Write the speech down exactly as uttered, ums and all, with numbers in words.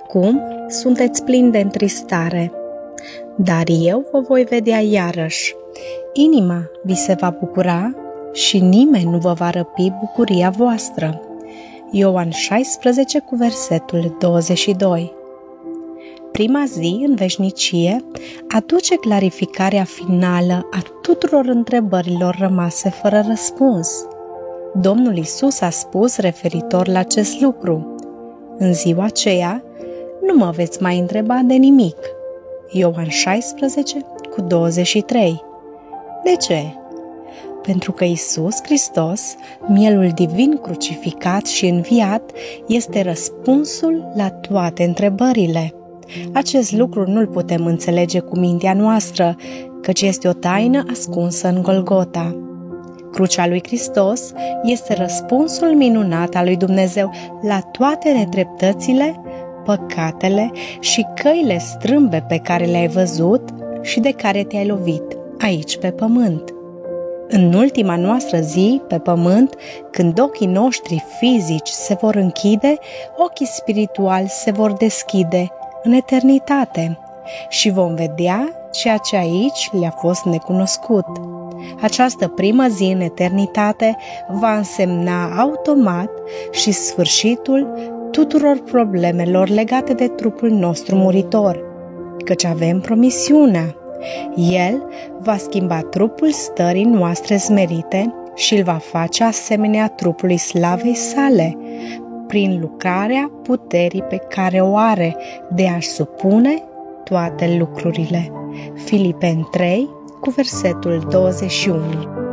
Acum sunteți plini de întristare, dar eu vă voi vedea iarăși. Inima vi se va bucura și nimeni nu vă va răpi bucuria voastră. Ioan șaisprezece cu versetul douăzeci și doi. Prima zi în veșnicie aduce clarificarea finală a tuturor întrebărilor rămase fără răspuns. Domnul Iisus a spus referitor la acest lucru: în ziua aceea nu mă veți mai întreba de nimic. Ioan șaisprezece cu douăzeci și trei. De ce? Pentru că Iisus Hristos, mielul divin crucificat și înviat, este răspunsul la toate întrebările. Acest lucru nu-l putem înțelege cu mintea noastră, căci este o taină ascunsă în Golgota. Crucea lui Hristos este răspunsul minunat al lui Dumnezeu la toate nedreptățile, păcatele și căile strâmbe pe care le-ai văzut și de care te-ai lovit aici pe pământ. În ultima noastră zi pe pământ, când ochii noștri fizici se vor închide, ochii spirituali se vor deschide în eternitate și vom vedea ceea ce aici le-a fost necunoscut. Această primă zi în eternitate va însemna automat și sfârșitul tuturor problemelor legate de trupul nostru muritor, căci avem promisiunea. El va schimba trupul stării noastre smerite și îl va face asemenea trupului slavei sale, prin lucrarea puterii pe care o are de a-și supune toate lucrurile. Filipeni trei cu versetul douăzeci și unu.